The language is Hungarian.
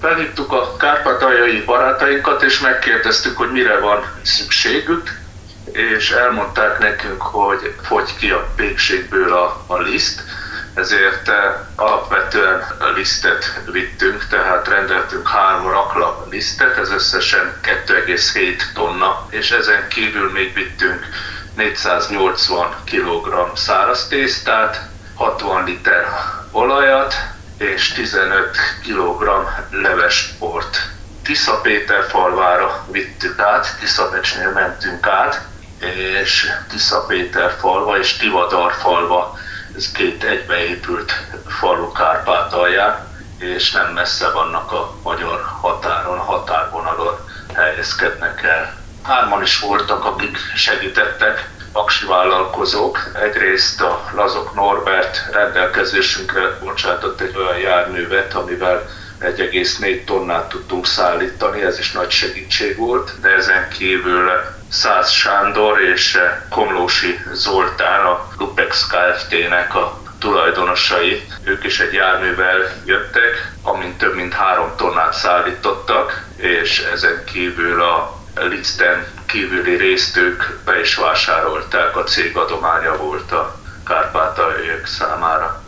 Felhívtuk a kárpátaljai barátainkat, és megkérdeztük, hogy mire van szükségük, és elmondták nekünk, hogy fogy ki a pékségből a liszt, ezért alapvetően lisztet vittünk, tehát rendeltünk 3 raklap lisztet, ez összesen 2,7 tonna, és ezen kívül még vittünk 480 kg száraz tésztát, 60 liter olajat és 15 kg levesport. Tiszapéterfalvára vittük át, Tiszabecsnél mentünk át, és Tiszapéterfalva és Tivadarfalva, ez 2 egybeépült falu Kárpátalján, és nem messze vannak a magyar határon, a határvonalon helyezkednek el. 3 is voltak, akik segítettek, aksi vállalkozók. Egyrészt a Lazok Norbert rendelkezésünkre bocsátott egy olyan járművet, amivel 1,4 tonnát tudtunk szállítani, ez is nagy segítség volt, de ezen kívül Szász Sándor és Komlósi Zoltán, a Lupex Kft-nek a tulajdonosai, ők is egy járművel jöttek, amint több mint 3 tonnát szállítottak, és ezen kívül a liszten kívüli részt ők be is vásárolták, a cég adománya volt a kárpátaljaiak számára.